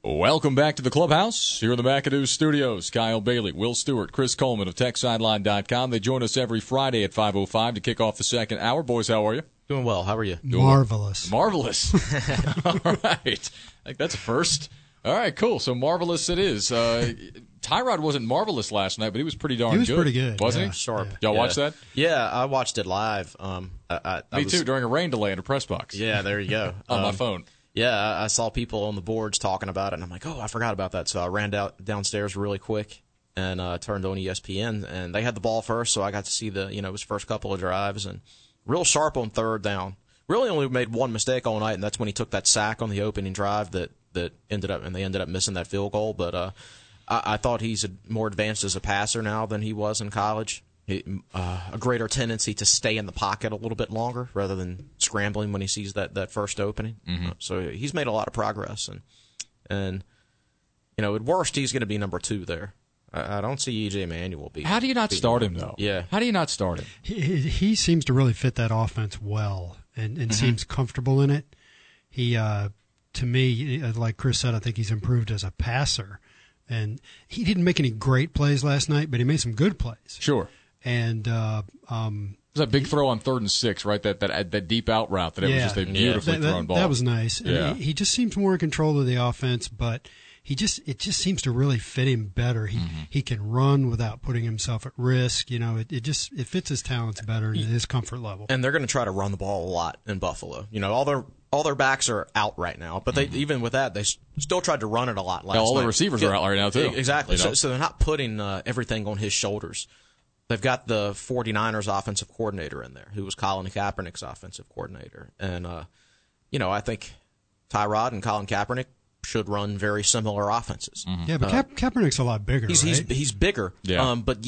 Welcome back to the clubhouse here in the McAdoo Studios. Kyle Bailey, Will Stewart, Chris Coleman of TechSideline.com. They join us every Friday at 5:05 to kick off the second hour. Boys, how are you? Doing well. How are you? Marvelous. Marvelous. All right. I think that's a first. All right, cool. So marvelous it is. Tyrod wasn't marvelous last night, but he was pretty darn good. He was pretty good. Wasn't he? Sharp. Y'all watch that? Yeah, I watched it live. Me too, during a rain delay in a press box. Yeah, there you go. On my phone. Yeah, I saw people on the boards talking about it, and I'm like, oh, I forgot about that. So I ran downstairs really quick and turned on ESPN, and they had the ball first, so I got to see his first couple of drives, and real sharp on third down. Really only made one mistake all night, and that's when he took that sack on the opening drive that ended up missing that field goal. But I thought he's more advanced as a passer now than he was in college. A greater tendency to stay in the pocket a little bit longer rather than scrambling when he sees that first opening. Mm-hmm. So he's made a lot of progress, and at worst he's going to be number 2 there. I don't see E.J. Manuel being. How do you not start him though? Yeah. How do you not start him? He seems to really fit that offense well and seems comfortable in it. He, to me, like Chris said, I think he's improved as a passer, and he didn't make any great plays last night, but he made some good plays. Sure. And there's that big throw on 3rd and 6, right? That deep out route that it was just a beautifully thrown ball. That was nice. Yeah. He just seems more in control of the offense, but it just seems to really fit him better. He can run without putting himself at risk. It fits his talents better and his comfort level. And they're going to try to run the ball a lot in Buffalo. All their backs are out right now, but they even with that they still tried to run it a lot last night. All the receivers are out right now too. Exactly. So they're not putting everything on his shoulders. They've got the 49ers offensive coordinator in there, who was Colin Kaepernick's offensive coordinator. And, I think Tyrod and Colin Kaepernick should run very similar offenses. Mm-hmm. Yeah, but Kaepernick's a lot bigger, right? He's bigger, but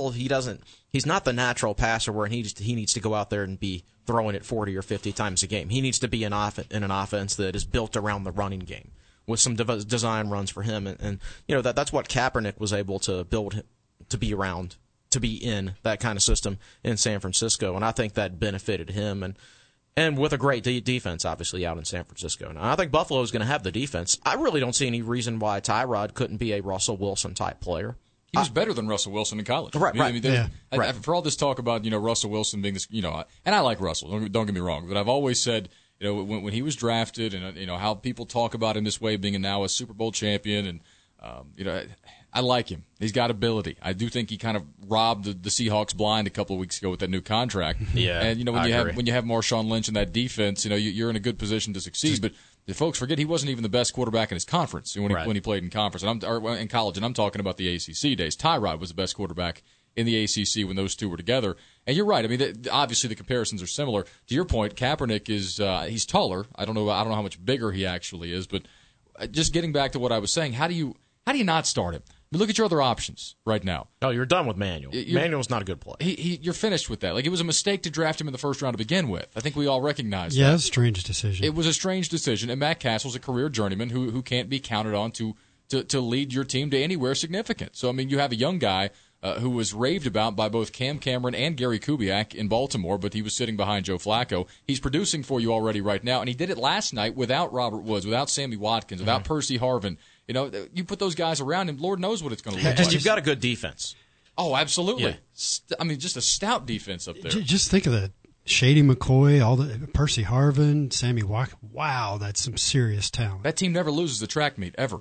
he's not the natural passer where he needs to go out there and be throwing it 40 or 50 times a game. He needs to be in an offense that is built around the running game with some design runs for him. And that's what Kaepernick was able to build to be around. To be in that kind of system in San Francisco, and I think that benefited him, and with a great defense, obviously, out in San Francisco. Now, I think Buffalo is going to have the defense. I really don't see any reason why Tyrod couldn't be a Russell Wilson-type player. He was better than Russell Wilson in college. Right. For all this talk about, Russell Wilson being this, and I like Russell, don't get me wrong, but I've always said, when he was drafted and, how people talk about him this way, being now a Super Bowl champion, and, I like him. He's got ability. I do think he kind of robbed the Seahawks blind a couple of weeks ago with that new contract. Yeah, and when you have Marshawn Lynch in that defense, you're in a good position to succeed. But the folks forget he wasn't even the best quarterback in his conference when he played in conference or in college. And I'm talking about the ACC days. Tyrod was the best quarterback in the ACC when those two were together. And you're right. I mean, obviously the comparisons are similar. To your point, Kaepernick is he's taller. I don't know how much bigger he actually is, but just getting back to what I was saying, how do you not start him? I mean, look at your other options right now. No, you're done with Manuel. Manuel's not a good player. You're finished with that. Like, it was a mistake to draft him in the first round to begin with. I think we all recognize that. Yeah, it was a strange decision. It was a strange decision, and Matt Castle's a career journeyman who can't be counted on to lead your team to anywhere significant. So, I mean, you have a young guy who was raved about by both Cam Cameron and Gary Kubiak in Baltimore, but he was sitting behind Joe Flacco. He's producing for you already right now, and he did it last night without Robert Woods, without Sammy Watkins, without Percy Harvin. You put those guys around him, Lord knows what it's going to look like. And you've got a good defense. Oh, absolutely. Yeah. I mean, just a stout defense up there. Just think of the Shady McCoy, Percy Harvin, Sammy Watkins. Wow, that's some serious talent. That team never loses a track meet, ever.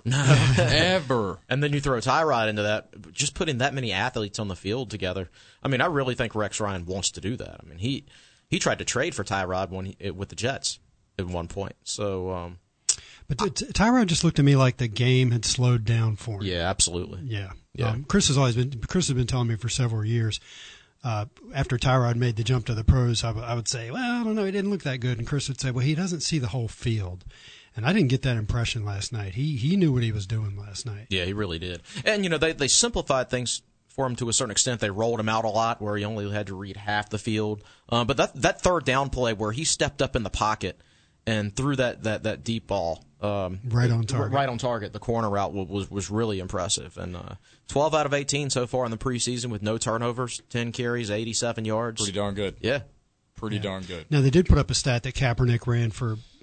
Ever. And then you throw Tyrod into that, just putting that many athletes on the field together. I mean, I really think Rex Ryan wants to do that. I mean, he tried to trade for Tyrod with the Jets at one point. So, but Tyrod just looked to me like the game had slowed down for him. Yeah, absolutely. Yeah. Chris has been telling me for several years. After Tyrod made the jump to the pros, I would say, well, I don't know, he didn't look that good. And Chris would say, well, he doesn't see the whole field. And I didn't get that impression last night. He knew what he was doing last night. Yeah, he really did. And, they simplified things for him to a certain extent. They rolled him out a lot where he only had to read half the field. But that third down play where he stepped up in the pocket and threw that deep ball. Right on target. Right on target. The corner route was really impressive. And 12 out of 18 so far in the preseason with no turnovers, 10 carries, 87 yards. Pretty darn good. Yeah. Pretty darn good. Now, they did put up a stat that Kaepernick ran for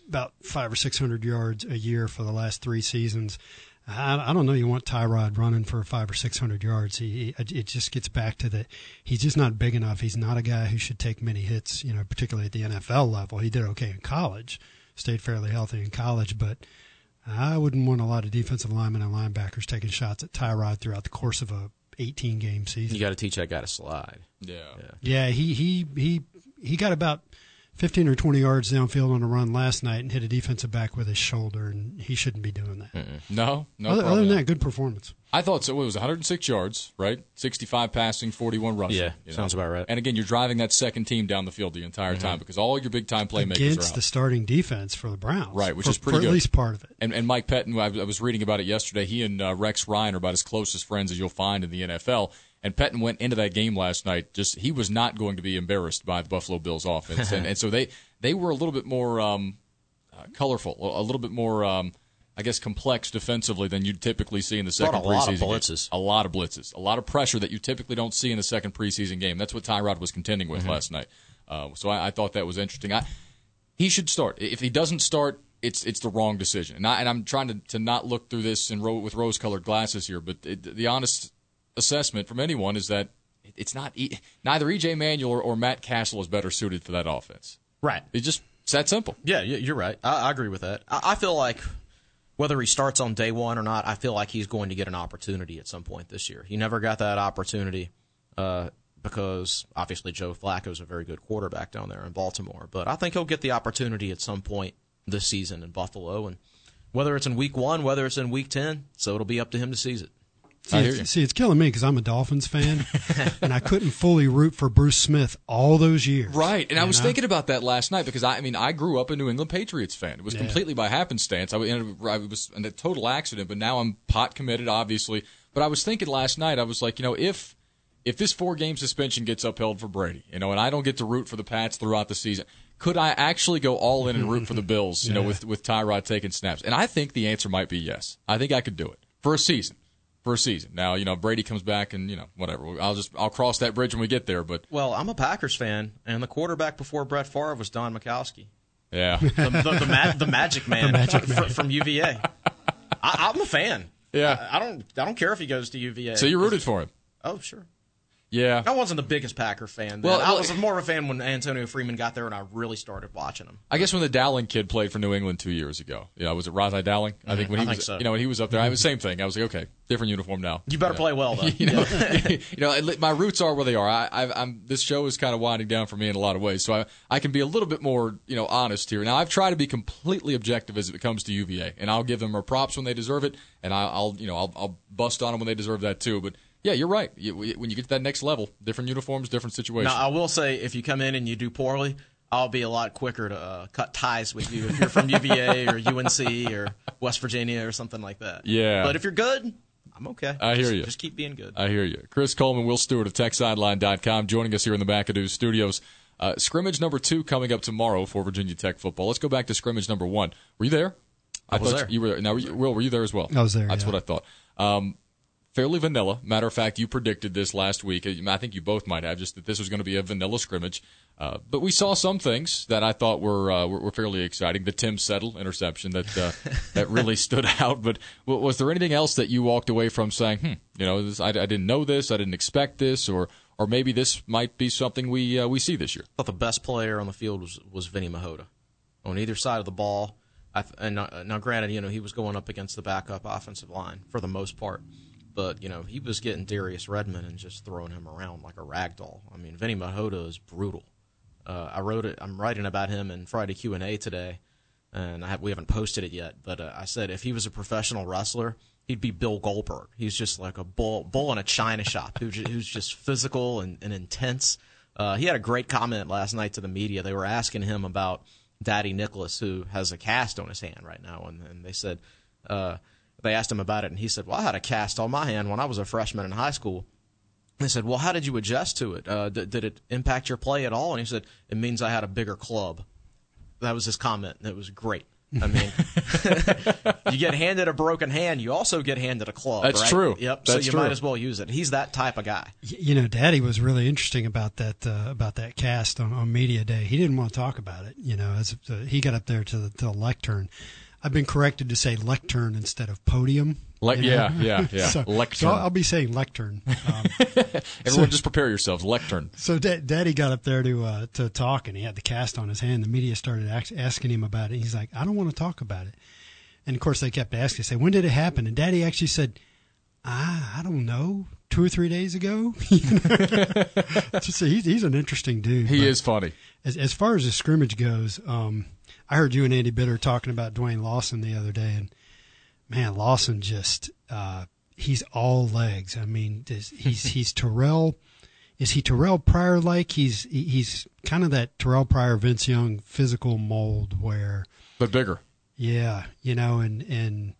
about 500 or 600 yards a year for the last 3 seasons. I don't know. You want Tyrod running for 500 or 600 yards. It just gets back to that. He's just not big enough. He's not a guy who should take many hits, particularly at the NFL level. He did okay in college, stayed fairly healthy in college, but I wouldn't want a lot of defensive linemen and linebackers taking shots at Tyrod throughout the course of a 18-game season. You got to teach that guy to slide. Yeah. He got about 15 or 20 yards downfield on a run last night and hit a defensive back with his shoulder, and he shouldn't be doing that. No. Other than that, good performance. I thought so. It was 106 yards, right? 65 passing, 41 rushing. Yeah, sounds about right. And again, you're driving that second team down the field the entire time because all your big-time playmakers are out. Against the starting defense for the Browns. Right, which is pretty good. For at least part of it. And Mike Pettin, I was reading about it yesterday, he and Rex Ryan are about as closest friends as you'll find in the NFL. And Pettin went into that game last night, he was not going to be embarrassed by the Buffalo Bills offense. And so they were a little bit more colorful, a little bit more, complex defensively than you'd typically see in the second preseason game. A lot of blitzes. A lot of pressure that you typically don't see in the second preseason game. That's what Tyrod was contending with last night. So I thought that was interesting. He should start. If he doesn't start, it's the wrong decision. And I'm trying to not look through this with rose-colored glasses here, but the honest assessment from anyone is that it's not neither E.J. Manuel or Matt Castle is better suited for that offense. Right. It's that simple. Yeah, you're right. I agree with that. I feel like whether he starts on day one or not, I feel like he's going to get an opportunity at some point this year. He never got that opportunity because obviously Joe Flacco's a very good quarterback down there in Baltimore. But I think he'll get the opportunity at some point this season in Buffalo. And whether it's in week 1, whether it's in week 10, so it'll be up to him to seize it. See, it's killing me because I'm a Dolphins fan, and I couldn't fully root for Bruce Smith all those years. Right, and I was thinking about that last night because, I grew up a New England Patriots fan. It was completely by happenstance. I was in a total accident, but now I'm pot committed, obviously. But I was thinking last night, I was like, if this 4-game suspension gets upheld for Brady, and I don't get to root for the Pats throughout the season, could I actually go all in and root for the Bills, with Tyrod taking snaps? And I think the answer might be yes. I think I could do it for a season. Now, Brady comes back and, whatever. I'll cross that bridge when we get there. But I'm a Packers fan, and the quarterback before Brett Favre was Don Majkowski. Yeah. The Magic Man, from UVA. I'm a fan. Yeah. I don't care if he goes to UVA. So you rooted for him? Oh, sure. Yeah. I wasn't the biggest Packer fan then. I was more of a fan when Antonio Freeman got there and I really started watching him. I guess when the Dowling kid played for New England 2 years ago. Was it Razai Dowling? I think when he was, when he was up there, I was the same thing. I was like, okay, different uniform now. You better play well though. My roots are where they are. This show is kind of winding down for me in a lot of ways, so I can be a little bit more, honest here. Now I've tried to be completely objective as it comes to UVA, and I'll give them their props when they deserve it, and I'll bust on them when they deserve that too. But yeah, you're right. When you get to that next level, different uniforms, different situations. Now, I will say, if you come in and you do poorly, I'll be a lot quicker to cut ties with you if you're from UVA or UNC or West Virginia or something like that. Yeah. But if you're good, I'm okay. I hear you. Just keep being good. I hear you. Chris Coleman, Will Stewart of TechSideline.com joining us here in the McAdoo studios. Scrimmage number 2 coming up tomorrow for Virginia Tech football. Let's go back to scrimmage number 1. Were you there? I was there. You were there. Now, Will, were you there as well? I was there. That's what I thought. Fairly vanilla. Matter of fact, you predicted this last week. I think you both might have, just that this was going to be a vanilla scrimmage. But we saw some things that I thought were fairly exciting. The Tim Settle interception that really stood out. But was there anything else that you walked away from saying, I didn't know this, I didn't expect this, or maybe this might be something we see this year? I thought the best player on the field was Vinny Mahota on either side of the ball. Now, granted, he was going up against the backup offensive line for the most part. But, he was getting Darius Redmond and just throwing him around like a rag doll. I mean, Vinny Mahota is brutal. I'm writing about him in Friday Q&A today, and we haven't posted it yet. But I said if he was a professional wrestler, he'd be Bill Goldberg. He's just like a bull in a china shop who's just physical and intense. He had a great comment last night to the media. They were asking him about Daddy Nicholas, who has a cast on his hand right now, and they said they asked him about it, and he said, well, I had a cast on my hand when I was a freshman in high school. They said, well, how did you adjust to it? Did it impact your play at all? And he said, it means I had a bigger club. That was his comment. It was great. I mean, you get handed a broken hand, you also get handed a club. That's right? true. Yep. That's so you true. might as well use it. He's that type of guy. You know, Daddy was really interesting about that cast on media day. He didn't want to talk about it. You know, as he got up there to the lectern. I've been corrected to say lectern instead of podium. Yeah. So, lectern. So I'll be saying lectern. Everyone, just prepare yourselves. Lectern. So Daddy got up there to talk, and he had the cast on his hand. The media started asking him about it. He's like, I don't want to talk about it. And of course, they kept asking, say, when did it happen? And Daddy actually said, I don't know, 2 or 3 days ago. So he's an interesting dude. He is funny. As far as the scrimmage goes, I heard you and Andy Bitter talking about Dwayne Lawson the other day, and man, Lawson just he's all legs. I mean, he's Terrell. Is he Terrell Pryor like? He's kind of that Terrell Pryor, Vince Young physical mold where, but bigger. Yeah, you know, and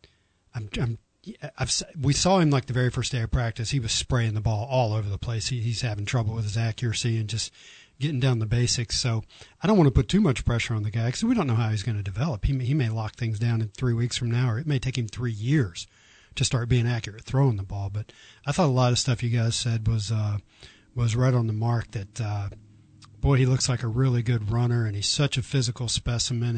we saw him like the very first day of practice. He was spraying the ball all over the place. He's having trouble with his accuracy and just getting down the basics. So I don't want to put too much pressure on the guy because we don't know how he's going to develop. He may lock things down in 3 weeks from now, or it may take him 3 years to start being accurate throwing the ball. But I thought a lot of stuff you guys said was right on the mark. That boy, he looks like a really good runner, and he's such a physical specimen.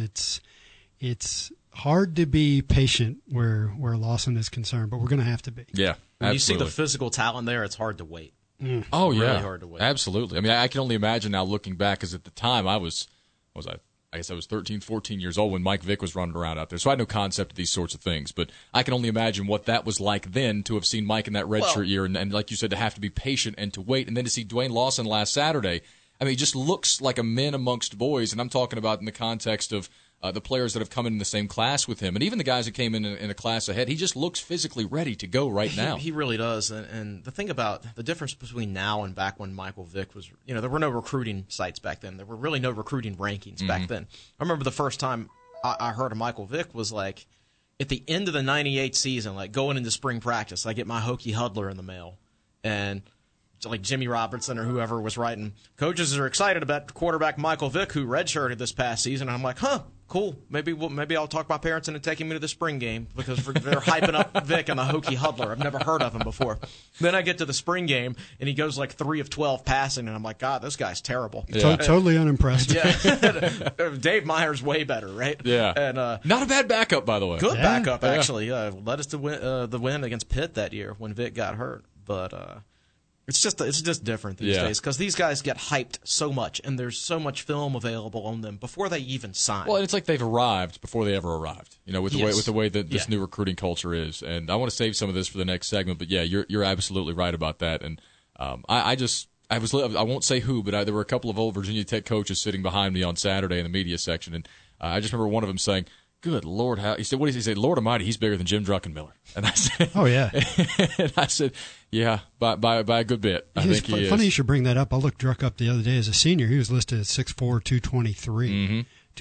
It's hard to be patient where Lawson is concerned, but we're going to have to be. Yeah, when absolutely. you see the physical talent there, it's hard to wait. Oh yeah, really hard to wait. Absolutely. I mean, I can only imagine now looking back, because at the time I guess I was 13, 14 years old when Mike Vick was running around out there, so I had no concept of these sorts of things. But I can only imagine what that was like then, to have seen Mike in that redshirt year, and like you said, to have to be patient and to wait, and then to see Dwayne Lawson last Saturday. I mean, he just looks like a man amongst boys, and I'm talking about in the context of the players that have come in the same class with him, and even the guys that came in a class ahead. He just looks physically ready to go right now. He really does. And the thing about the difference between now and back when Michael Vick was, you know, there were no recruiting sites back then. There were really no recruiting rankings back then. I remember the first time I heard of Michael Vick was like at the end of the '98 season, like going into spring practice. I get my Hokie Huddler in the mail, and like Jimmy Robertson or whoever was writing, coaches are excited about quarterback Michael Vick, who redshirted this past season. And I'm like, cool. Maybe I'll talk my parents into taking me to the spring game because they're hyping up Vick and the Hokie Huddler. I've never heard of him before. Then I get to the spring game and he goes like 3 of 12 passing, and I'm like, God, this guy's terrible. Yeah. Totally unimpressed. Yeah, Dave Meyer's way better, right? Yeah, and not a bad backup, by the way. Good backup, actually. Led us to win the win against Pitt that year when Vick got hurt, but. It's just different these days because these guys get hyped so much, and there's so much film available on them before they even sign. Well, it's like they've arrived before they ever arrived. You know, with the way that this new recruiting culture is. And I want to save some of this for the next segment, but yeah, you're absolutely right about that. And I won't say who, but there were a couple of old Virginia Tech coaches sitting behind me on Saturday in the media section, and I just remember one of them saying, "Good Lord, how?" He said, "What did he say? Lord Almighty, he's bigger than Jim Druckenmiller." And I said, "Oh yeah." And I said, "Yeah, by a good bit. I think he is." Funny you should bring that up. I looked Druck up the other day as a senior. He was listed at 6'4", 223. Mm-hmm.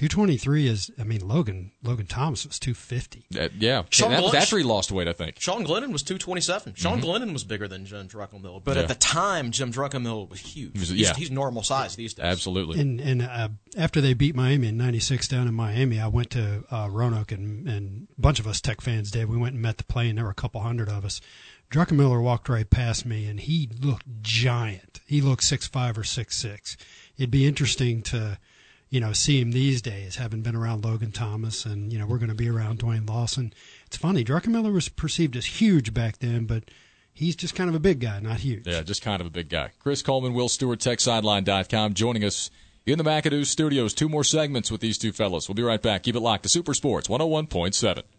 223 is, I mean, Logan Thomas was 250. Yeah, that was after he lost weight, I think. Sean Glennon was 227. Sean Glennon was bigger than Jim Druckenmiller, but at the time, Jim Druckenmiller was huge. He's normal size these days. Absolutely. And after they beat Miami in '96 down in Miami, I went to Roanoke, and a bunch of us Tech fans did. We went and met the plane. There were a couple hundred of us. Druckenmiller walked right past me, and he looked giant. He looked 6'5" or 6'6". It'd be interesting to, see him these days, having been around Logan Thomas, and, we're going to be around Dwayne Lawson. It's funny. Druckenmiller was perceived as huge back then, but he's just kind of a big guy, not huge. Yeah, just kind of a big guy. Chris Coleman, Will Stewart, TechSideline.com, joining us in the McAdoo studios. 2 more segments with these two fellows. We'll be right back. Keep it locked to Super Sports 101.7.